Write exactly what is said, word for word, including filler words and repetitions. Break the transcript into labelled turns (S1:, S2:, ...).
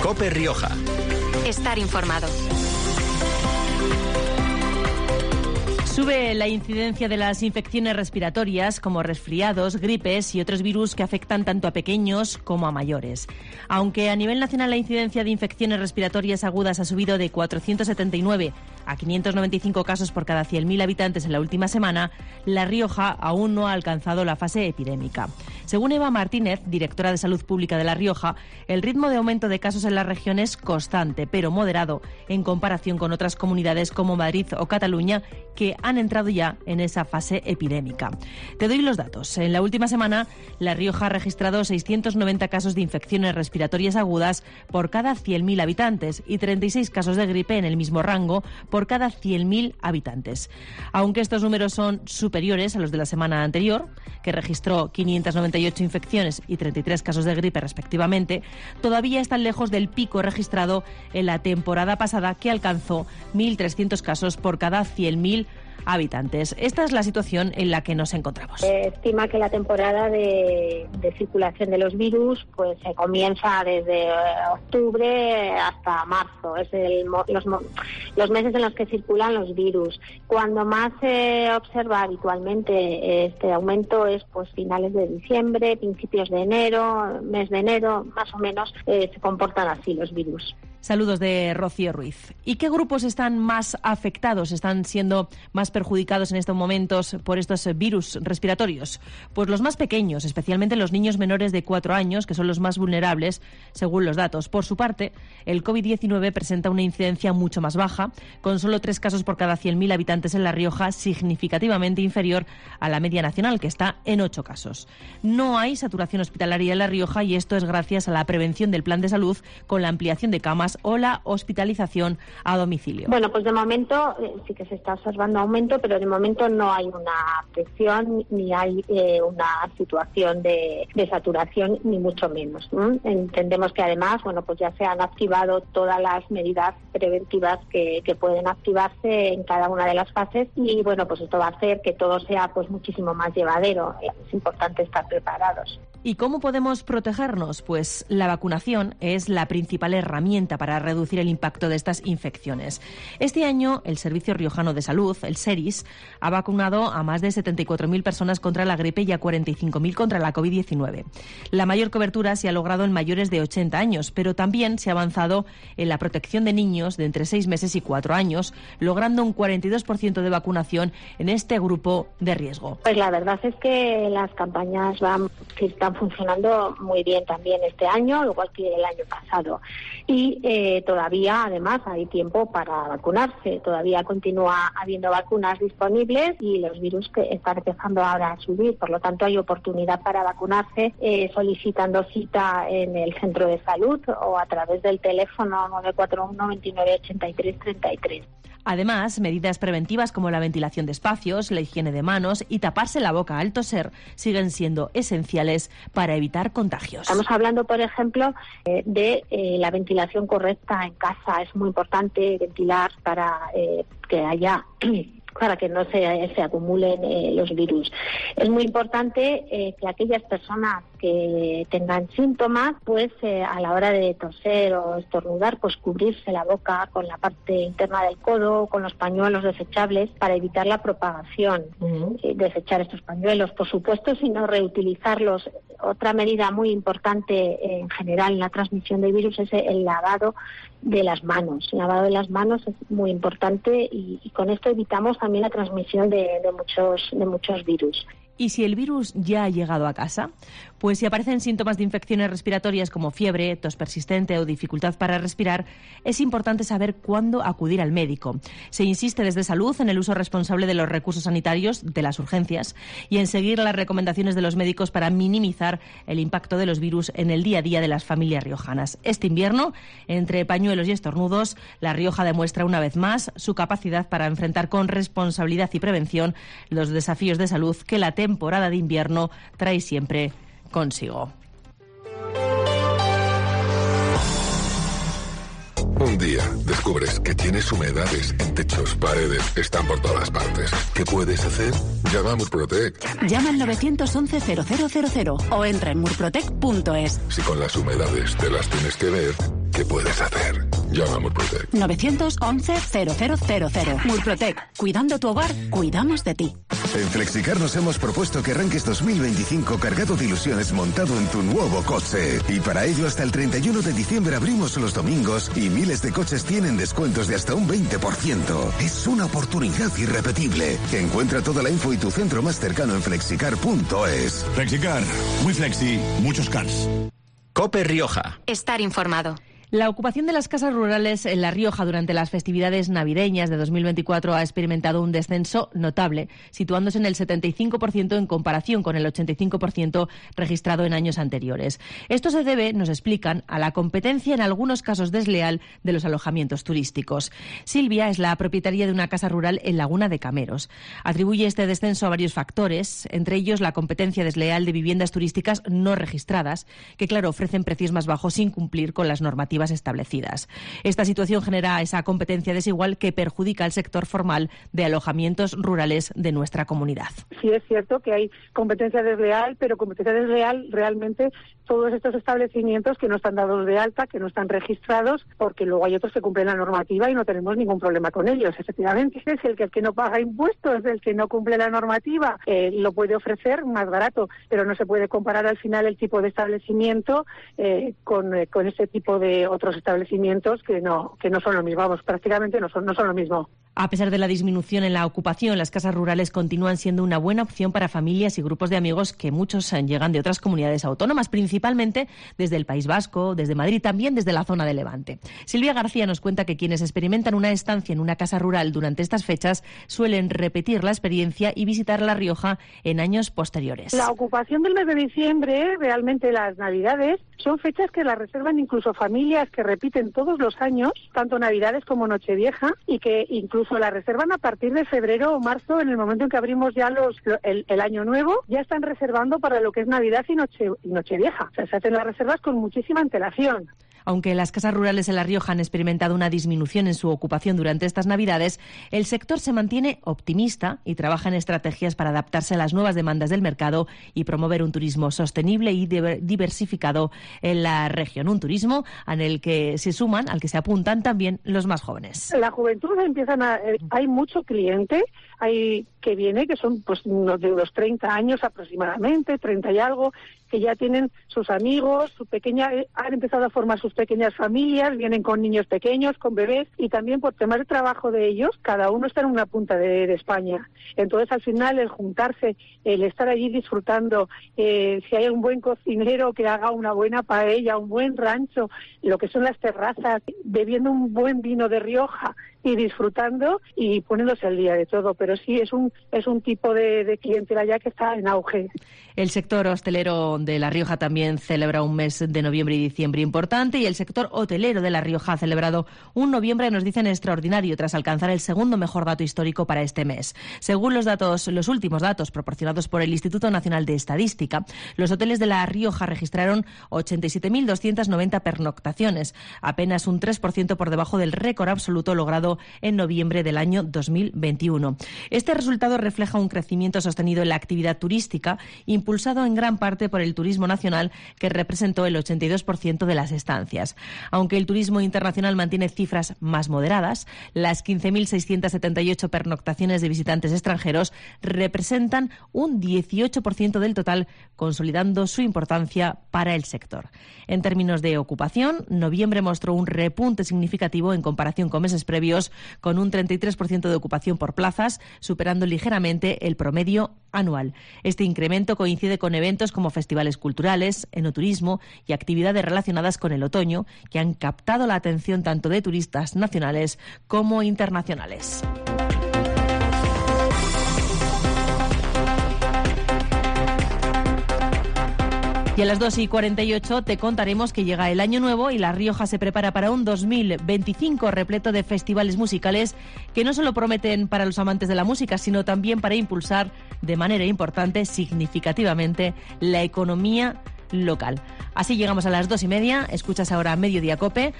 S1: COPE Rioja.
S2: Estar informado.
S3: Sube la incidencia de las infecciones respiratorias como resfriados, gripes y otros virus que afectan tanto a pequeños como a mayores. Aunque a nivel nacional la incidencia de infecciones respiratorias agudas ha subido de cuatrocientos setenta y nueve a quinientos noventa y cinco casos por cada cien mil habitantes en la última semana, La Rioja aún no ha alcanzado la fase epidémica. Según Eva Martínez, directora de Salud Pública de La Rioja, el ritmo de aumento de casos en la región es constante, pero moderado en comparación con otras comunidades como Madrid o Cataluña, que han entrado ya en esa fase epidémica. Te doy los datos. En la última semana, La Rioja ha registrado seiscientos noventa casos de infecciones respiratorias agudas por cada cien mil habitantes y treinta y seis casos de gripe en el mismo rango por cada cien mil habitantes. Aunque estos números son superiores a los de la semana anterior, que registró quinientas noventa y ocho infecciones y treinta y tres casos de gripe respectivamente, todavía están lejos del pico registrado en la temporada pasada, que alcanzó mil trescientos casos por cada cien mil habitantes. Esta es la situación en la que nos encontramos.
S4: Se estima que la temporada de, de circulación de los virus pues se comienza desde octubre hasta marzo. Es el, los, los meses en los que circulan los virus. Cuando más se observa habitualmente este aumento es pues finales de diciembre, principios de enero, mes de enero, más o menos eh, se comportan así los virus.
S3: Saludos de Rocío Ruiz. ¿Y qué grupos están más afectados, están siendo más perjudicados en estos momentos por estos virus respiratorios? Pues los más pequeños, especialmente los niños menores de cuatro años, que son los más vulnerables, según los datos. Por su parte, el COVID diecinueve presenta una incidencia mucho más baja, con solo tres casos por cada cien mil habitantes en La Rioja, significativamente inferior a la media nacional, que está en ocho casos. No hay saturación hospitalaria en La Rioja y esto es gracias a la prevención del plan de salud con la ampliación de camas o la hospitalización a domicilio.
S4: Bueno, pues de momento eh, sí que se está observando aumento, pero de momento no hay una presión ni hay eh, una situación de, de saturación, ni mucho menos. ¿eh? Entendemos que además, bueno, pues ya se han activado todas las medidas preventivas que, que pueden activarse en cada una de las fases y bueno, pues esto va a hacer que todo sea pues muchísimo más llevadero. Es importante estar preparados.
S3: ¿Y cómo podemos protegernos? Pues la vacunación es la principal herramienta para reducir el impacto de estas infecciones. Este año, el Servicio Riojano de Salud, el SERIS, ha vacunado a más de setenta y cuatro mil personas contra la gripe y a cuarenta y cinco mil contra la COVID diecinueve. La mayor cobertura se ha logrado en mayores de ochenta años, pero también se ha avanzado en la protección de niños de entre seis meses y cuatro años, logrando un cuarenta y dos por ciento de vacunación en este grupo de riesgo.
S4: Pues la verdad es que las campañas van, están funcionando muy bien también este año, igual que el año pasado. Y eh, todavía, además, hay tiempo para vacunarse. Todavía continúa habiendo vacunas disponibles y los virus que están empezando ahora a subir. Por lo tanto, hay oportunidad para vacunarse eh, solicitando cita en el centro de salud o a través del teléfono nueve cuatro uno, veintinueve ochenta y tres, treinta y tres.
S3: Además, medidas preventivas como la ventilación de espacios, la higiene de manos y taparse la boca al toser siguen siendo esenciales para evitar contagios.
S4: Estamos hablando, por ejemplo, eh, de eh, la ventilación correcta en casa. Es muy importante ventilar para eh, que haya... para que no se, se acumulen eh, los virus. Es muy importante eh, que aquellas personas que tengan síntomas, pues eh, a la hora de toser o estornudar, pues cubrirse la boca con la parte interna del codo, con los pañuelos desechables para evitar la propagación. Uh-huh. eh, desechar estos pañuelos, por supuesto, sino reutilizarlos. Otra medida muy importante eh, en general en la transmisión de virus es el lavado de las manos. El lavado de las manos es muy importante y, y con esto evitamos también la transmisión de, de muchos de muchos virus.
S3: ¿Y si el virus ya ha llegado a casa? Pues si aparecen síntomas de infecciones respiratorias como fiebre, tos persistente o dificultad para respirar, es importante saber cuándo acudir al médico. Se insiste desde Salud en el uso responsable de los recursos sanitarios, de las urgencias, y en seguir las recomendaciones de los médicos para minimizar el impacto de los virus en el día a día de las familias riojanas. Este invierno, entre pañuelos y estornudos, La Rioja demuestra una vez más su capacidad para enfrentar con responsabilidad y prevención los desafíos de salud que la temporada de invierno trae siempre consigo.
S5: Un día descubres que tienes humedades en techos, paredes, están por todas partes. ¿Qué puedes hacer? Llama a Murprotec.
S6: Llama al nueve once cero cero cero cero o entra en murprotec punto es.
S5: Si con las humedades te las tienes que ver, ¿qué puedes hacer? Llama a Murprotec.
S6: nueve once cero cero cero cero. Murprotec. Cuidando tu hogar, cuidamos de ti.
S1: En Flexicar nos hemos propuesto que arranques dos mil veinticinco cargado de ilusiones montado en tu nuevo coche. Y para ello hasta el treinta y uno de diciembre abrimos los domingos y miles de coches tienen descuentos de hasta un veinte por ciento. Es una oportunidad irrepetible. Encuentra toda la info y tu centro más cercano en flexicar punto es.
S7: Flexicar. Muy flexi. Muchos cars.
S8: COPE Rioja.
S2: Estar informado.
S3: La ocupación de las casas rurales en La Rioja durante las festividades navideñas de dos mil veinticuatro ha experimentado un descenso notable, situándose en el setenta y cinco por ciento en comparación con el ochenta y cinco por ciento registrado en años anteriores. Esto se debe, nos explican, a la competencia en algunos casos desleal de los alojamientos turísticos. Silvia es la propietaria de una casa rural en Laguna de Cameros. Atribuye este descenso a varios factores, entre ellos la competencia desleal de viviendas turísticas no registradas, que claro, ofrecen precios más bajos sin cumplir con las normativas establecidas. Esta situación genera esa competencia desigual que perjudica al sector formal de alojamientos rurales de nuestra comunidad.
S9: Sí es cierto que hay competencia desleal, pero competencia desleal realmente todos estos establecimientos que no están dados de alta, que no están registrados, porque luego hay otros que cumplen la normativa y no tenemos ningún problema con ellos. Efectivamente, es el que, el que no paga impuestos, el que no cumple la normativa, eh, lo puede ofrecer más barato, pero no se puede comparar al final el tipo de establecimiento eh, con, eh, con ese tipo de otros establecimientos que no que no son lo mismo, vamos, prácticamente no son, no son lo mismo.
S3: A pesar de la disminución en la ocupación, las casas rurales continúan siendo una buena opción para familias y grupos de amigos que muchos llegan de otras comunidades autónomas, principalmente desde el País Vasco, desde Madrid, también desde la zona de Levante. Silvia García nos cuenta que quienes experimentan una estancia en una casa rural durante estas fechas suelen repetir la experiencia y visitar La Rioja en años posteriores.
S9: La ocupación del mes de diciembre, realmente las Navidades, son fechas que las reservan incluso familias que repiten todos los años, tanto Navidades como Nochevieja, y que incluso la reservan a partir de febrero o marzo, en el momento en que abrimos ya los el, el año nuevo, ya están reservando para lo que es Navidad y, Noche, y Nochevieja. O sea, se hacen las reservas con muchísima antelación.
S3: Aunque las casas rurales en La Rioja han experimentado una disminución en su ocupación durante estas Navidades, el sector se mantiene optimista y trabaja en estrategias para adaptarse a las nuevas demandas del mercado y promover un turismo sostenible y diversificado en la región. Un turismo en el que se suman, al que se apuntan también los más jóvenes.
S9: La juventud empiezan a... Eh, hay mucho cliente, hay que viene, que son pues de unos treinta años aproximadamente, treinta y algo, que ya tienen sus amigos, su pequeña, eh, han empezado a formar sus pequeñas familias, vienen con niños pequeños, con bebés, y también por temas de trabajo de ellos, cada uno está en una punta de, de España. Entonces, al final, el juntarse, el estar allí disfrutando, eh, si hay un buen cocinero que haga una buena paella, un buen rancho, lo que son las terrazas, bebiendo un buen vino de Rioja y disfrutando y poniéndose al día de todo. Pero sí, es un es un tipo de, de clientela ya que está en auge.
S3: El sector hostelero de La Rioja también celebra un mes de noviembre y diciembre importante, y el sector hotelero de La Rioja ha celebrado un noviembre, nos dicen, extraordinario, tras alcanzar el segundo mejor dato histórico para este mes. Según los datos, los últimos datos proporcionados por el Instituto Nacional de Estadística, los hoteles de La Rioja registraron ochenta y siete mil doscientas noventa pernoctaciones, apenas un tres por ciento por debajo del récord absoluto logrado en noviembre del año dos mil veintiuno. Este resultado refleja un crecimiento sostenido en la actividad turística, impulsado en gran parte por el turismo nacional, que representó el ochenta y dos por ciento de las estancias. Aunque el turismo internacional mantiene cifras más moderadas, las quince mil seiscientas setenta y ocho pernoctaciones de visitantes extranjeros representan un dieciocho por ciento del total, consolidando su importancia para el sector. En términos de ocupación, noviembre mostró un repunte significativo en comparación con meses previos, con un treinta y tres por ciento de ocupación por plazas, superando ligeramente el promedio anual. Este incremento coincide con eventos como festivales culturales, enoturismo y actividades relacionadas con el otoño, que han captado la atención tanto de turistas nacionales como internacionales. Y a las dos y cuarenta y ocho te contaremos que llega el Año Nuevo y La Rioja se prepara para un dos mil veinticinco repleto de festivales musicales que no solo prometen para los amantes de la música, sino también para impulsar de manera importante, significativamente, la economía local. Así llegamos a las dos y media. Escuchas ahora Mediodía COPE.